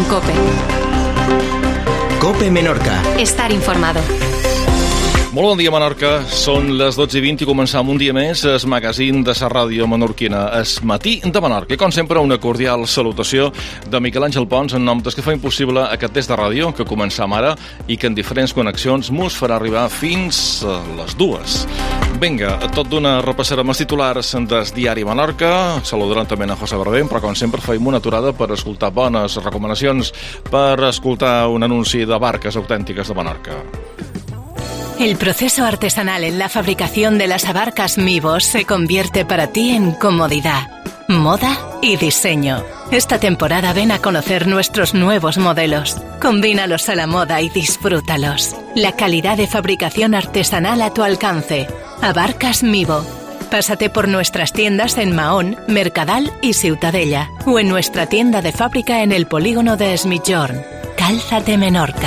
en COPE. COPE Menorca. Estar informado. Molt bon dia, Menorca. Són les 12:20 i començam un dia més el magazín de la ràdio menorquina, el Matí de Menorca. I com sempre, una cordial salutació de Miquel Àngel Pons en nom dels que fa impossible aquest test de ràdio que començam ara i que en diferents connexions mos farà arribar fins a les 2. Vinga, tot d'una repassarem els titulars del diari Menorca, saludarem també a José Barbén, però com sempre feim una aturada per escoltar bones recomanacions, per escoltar un anunci de barques autèntiques de Menorca. El proceso artesanal en la fabricación de las abarcas Mivos se convierte para ti en comodidad, moda y diseño. Esta temporada ven a conocer nuestros nuevos modelos. Combínalos a la moda y disfrútalos. La calidad de fabricación artesanal a tu alcance. Abarcas Mivo. Pásate por nuestras tiendas en Mahón, Mercadal y Ciutadella o en nuestra tienda de fábrica en el polígono de Es Migjorn. Cálzate Menorca.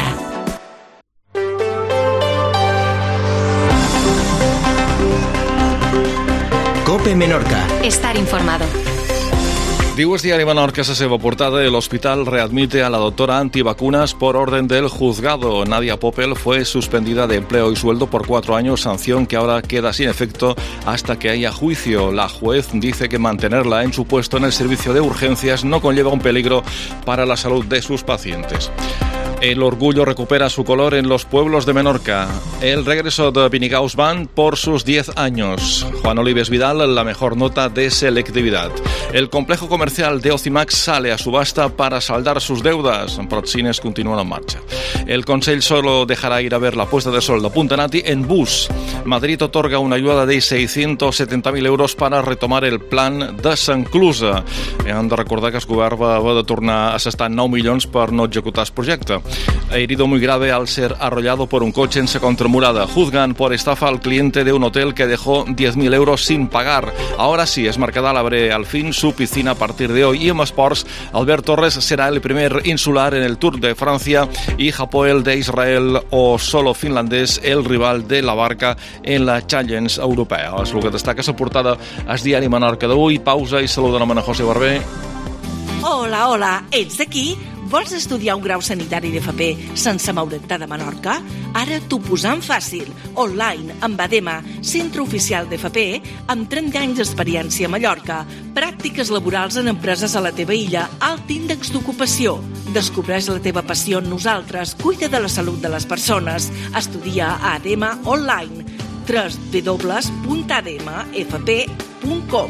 COPE Menorca. Estar informado. Diu el diari Menorca en la seva portada: el hospital readmite a la doctora antivacunas por orden del juzgado. Nadia Popel fue suspendida de empleo y sueldo por 4 años, sanción que ahora queda sin efecto hasta que haya juicio. La juez dice que mantenerla en su puesto en el servicio de urgencias no conlleva un peligro para la salud de sus pacientes. El orgullo recupera su color en los pueblos de Menorca. El regreso de Vinigaus Band por sus 10 años. Juan Olives Vidal, la mejor nota de selectividad. El complejo comercial de Ocimax sale a subasta para saldar sus deudas. Procines continúan en marcha. El Consell solo dejará ir a ver la puesta de sol de Punta Nati en bus. Madrid otorga una ayuda de 670.000 euros para retomar el plan de Sanclusa. Hem de recordar que el govern va haver de tornar a s'estar 9 milions per no executar el projecte. Herido muy grave al ser arrollado por un coche en Contramurada. Juzgan por estafa al cliente de un hotel que dejó 10.000 euros sin pagar. Ahora sí, es Mercadal abre al fin su piscina a partir de hoy. Y en Sports, Albert Torres será el primer insular en el Tour de Francia y Hapoel de Israel o solo finlandés el rival de la barca en la Challenge Europea. És el que destaca la portada al diari Menorca d'avui. Pausa i saludem a José Barbé. Hola, hola, ets d'aquí? Vols estudiar un grau sanitari d'FP sense moure't de Menorca? Ara t'ho posam fàcil. Online, amb ADEMA, centre oficial d'FP, amb 30 anys d'experiència a Mallorca. Pràctiques laborals en empreses a la teva illa, alt índex d'ocupació. Descobreix la teva passió en nosaltres, cuida de la salut de les persones. Estudia a ADEMA online. www.ademafp.com.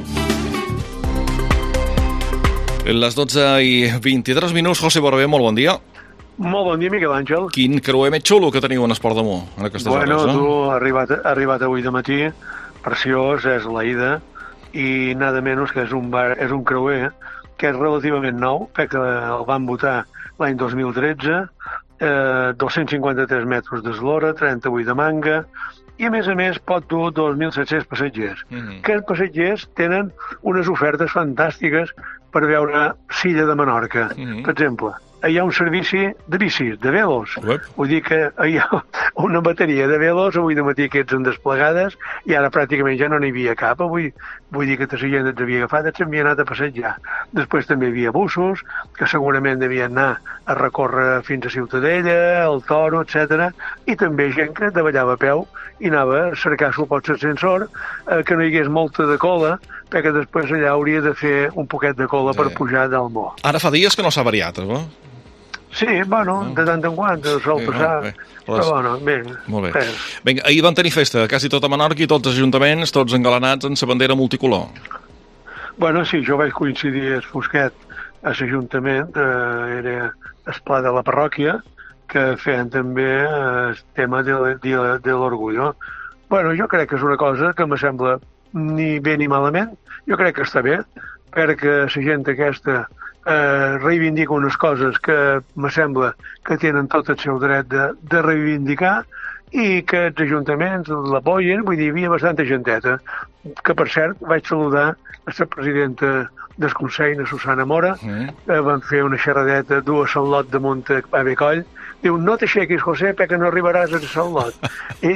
Les 12:23. José Barbé, molt bon dia. Molt bon dia, Miquel Àngel. Quin creuer més xulo que teniu en Esport damunt en aquestes hores, no? Tu ha arribat avui de matí, preciós, és l'Aida, i nada menys que és un creuer que és relativament nou, perquè el van votar l'any 2013, 253 metres d'eslora, 38 de manga, i a més pot dur 2.700 passatgers. Aquests passatgers tenen unes ofertes fantàstiques per veure Silla de Menorca. Per exemple, hi ha un servici de bicis, de velos. Vull dir que hi ha una bateria de velos, avui de matí aquests en desplegades, i ara pràcticament ja no n'hi havia cap. Vull dir que tota la gent et havia agafat, et s'havia anat a passejar. Després també hi havia bussos, que segurament devien anar a recórrer fins a Ciutadella, el Toro, etc. I també gent que davallava a peu i anava a cercar supots d'ascensor, que no hi hagués molta de cola, perquè després allà hauria de fer un poquet de cola per pujar del Mo. Ara fa dies que no s'ha variat, no? Sí, bueno, de tant en quant sol passar, però bueno, bé. Molt bé. Vinga, ahir van tenir festa, quasi tota Menorca i tots els ajuntaments, tots engalanats en la bandera multicolor. Bueno, sí, jo vaig coincidir a Fosquet, a l'Ajuntament, era el pla de la parròquia, que feien també el tema de l'orgull. Bueno, jo crec que és una cosa que me sembla ni bé ni malament, jo crec que està bé, perquè la gent aquesta reivindica unes coses que me sembla que tenen tot el seu dret de reivindicar i que els ajuntaments l'apoyen. Vull dir, hi havia bastanta genteta, que per cert vaig saludar a la presidenta del Consell, a Susana Mora, van fer una xerradeta, dues Sant Lot de Monte a Becoll, diu, no t'aixequis, José, perquè no arribaràs a Sant Lot. I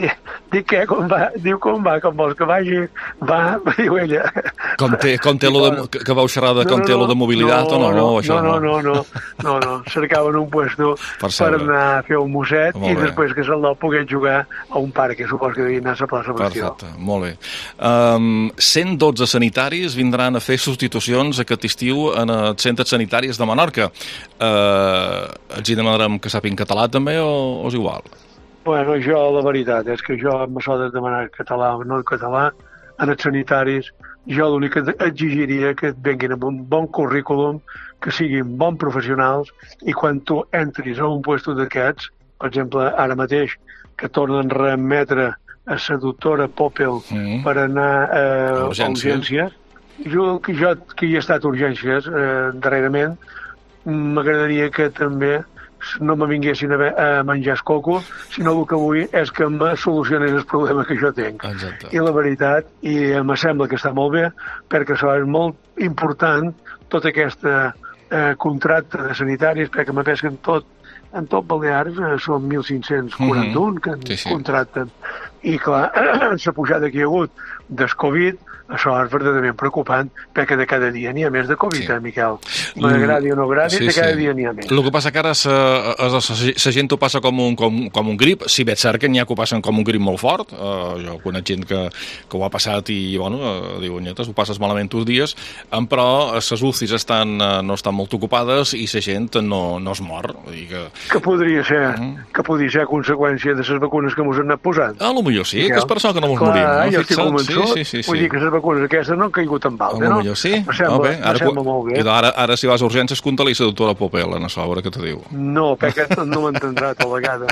Dic què, com va? Diu com va, com vols que vagi? Va, diu ella. Com té lo de, que vau xerrar de com té lo de mobilitat o no? No, cercaven un puesto per anar a fer un mosset i després que se'l pogués jugar a un parc, que supos que devia anar a la plaça Bastiu. Perfecte, molt bé. 112 sanitaris vindran a fer substitucions aquest estiu en els centres sanitaris de Menorca. Els hi demanarem que sàpiguen català també o és igual? Bueno, jo la veritat és que jo m'assò de demanar català o no català en els sanitaris, jo l'únic que exigiria que venguin amb un bon currículum, que siguin bons professionals i quan tu entris a un lloc d'aquests, per exemple, ara mateix, que tornen a remetre a la doctora Poppel per anar a urgències. Jo, que hi he estat a urgències darrerament, m'agradaria que també no me vinguessin a menjar el coco, sinó el que vull és que me solucionés el problema que jo tinc. Exacte. I la veritat, i em sembla que està molt bé, perquè això és molt important, tot aquest contracte de sanitaris, perquè me penso que en tot Balears són 1.541 que contracten. I clar, la pujada que hi ha hagut del Covid, això és verdaderament preocupant, perquè de cada dia n'hi ha més de Covid, Miquel. M'agradi o no agradi, de cada dia n'hi ha més. El que passa que ara la gent ho passa com un grip, si bé és cert que n'hi ha que ho passen com un grip molt fort, jo conec gent que ho ha passat i, bueno, diu, nyetes, ho passes malament uns dies, però les UCIs no estan molt ocupades i la gent no es mor. Que podria ser conseqüència de les vacunes que mos han anat posant. A lo millor sí, que és per això que no mos morim. Jo estic convençut, vull dir que les vacunes aquestes no han caigut en balde, no? A lo millor sí. Em sembla molt bé. I ara si vas a urgències, compta-li la doctora Popel en això, a veure què te diu. No, perquè no m'entendrà tota vegada.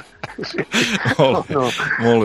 Molt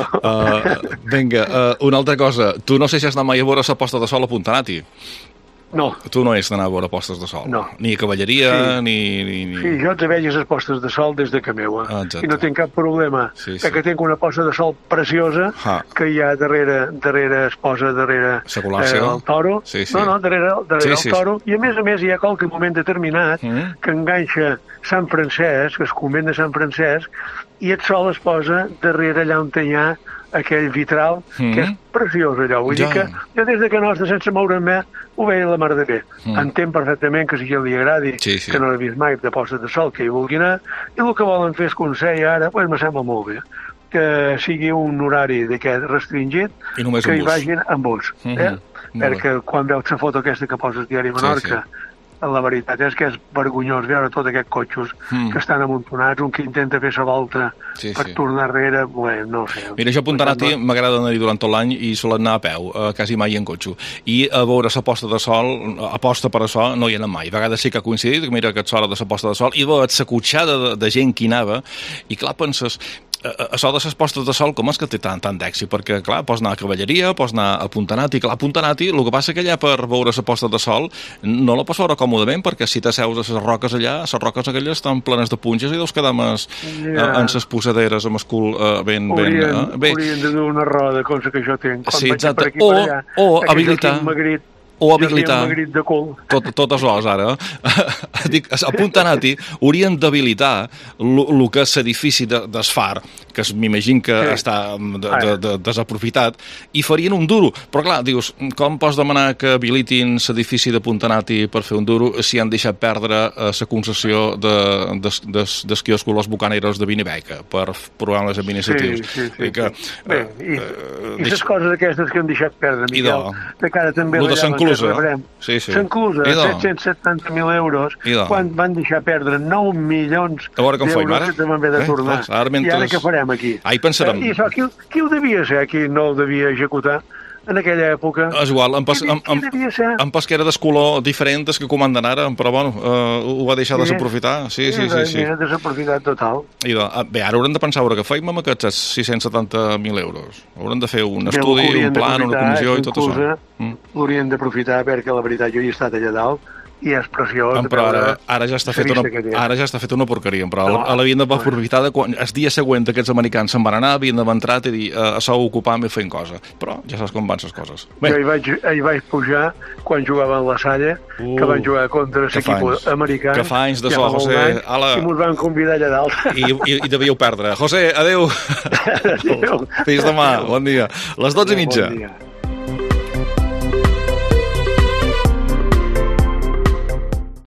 bé. Vinga, una altra cosa. Tu no sé si has anat mai a veure la posta de sol a Puntanati. No. Tu no ets d'anar a veure postes de sol? No. Ni a cavalleria, ni... Sí, jo te veig les postes de sol des de que meua. I no tinc cap problema, perquè tinc una posta de sol preciosa que hi ha darrere es posa darrere el toro. No, darrere el toro. I a més hi ha qualque moment determinat que enganxa Sant Francesc, el convent de Sant Francesc, i el sol es posa darrere allà on hi ha aquell vitral, que és preciós allò. Vull dir que jo des que no està sense moure'm ho veia la mar de bé. Entenc perfectament que si ja li agradi, que no l'he vist mai de posta de sol, que hi vulgui anar, i el que volen fer és consell ara, doncs me sembla molt bé, que sigui un horari d'aquest restringit, que hi vagin amb bus. Perquè quan veus la foto aquesta que poses Diari Menorca, la veritat és que és vergonyós veure tots aquests cotxos que estan amuntonats, un que intenta fer la volta per tornar enrere, no sé. Mira, jo a Puntanati m'agrada anar-hi durant tot l'any i solen anar a peu, quasi mai en cotxe. I a veure la posta de sol, aposta per això, no hi ha anat mai. A vegades sí que ha coincidit, mira que és hora de la posta de sol, i veus la cotxada de gent que hi anava, i clar, penses... Això de les postes de sol, com és que té tant d'èxit? Perquè, clar, pots anar a cavalleria, pots anar a Puntanati. Clar, a Puntanati, el que passa que allà per veure la posta de sol no la pots veure còmodament, perquè si t'asseus a les roques allà, les roques aquelles estan plenes de punxes i deus quedar més en les posaderes amb el cul ben... Haurien de dur una roda, cosa que jo tinc. Sí, exacte. O habilitar... O habilitar totes les ara. Dic, a Puntanati haurien d'habilitar el que és l'edifici d'Esfar, que m'imagino que està desaprofitat, i farien un duro. Però clar, dius, com pots demanar que habilitin l'edifici de Puntanati per fer un duro si han deixat perdre la concessió dels quioscos Los Bucaneros de Vinibeca per programes administratius? I les coses aquestes que han deixat perdre, Miquel, de cara també la llama S'enclusa, 770.000 euros, quan van deixar perdre 9 milions d'euros que també haver de tornar. I ara què farem aquí? Hi pensarem. I això, qui ho devia ser? Qui no ho devia executar en aquella època? És igual, en pas que era d'escolor diferent des que comanden ara, però bueno, ho va deixar desaprofitar. Sí. Desaprofitat total. Bé, ara haurem de pensar que feim amb aquests 670.000 euros. Haurem de fer un estudi, un plan, una comissió i tot això. L'haurien d'aprofitar perquè la veritat jo hi he estat allà dalt i és preciós. Però ara ja està fet una porqueria, però a l'havien de aprofitar el dia següent aquests americans se'n van anar, havien d'haver entrat i dir, a això ocupar-me fent cosa. Però ja saps com van les coses. Jo hi vaig pujar quan jugava a la Salle, que van jugar contra l'equip americà. Que fa anys de so, José. I mos van convidar allà dalt. I devíeu perdre. José, adeu. Adéu. Fins demà, bon dia. Les 12:30. Bon dia.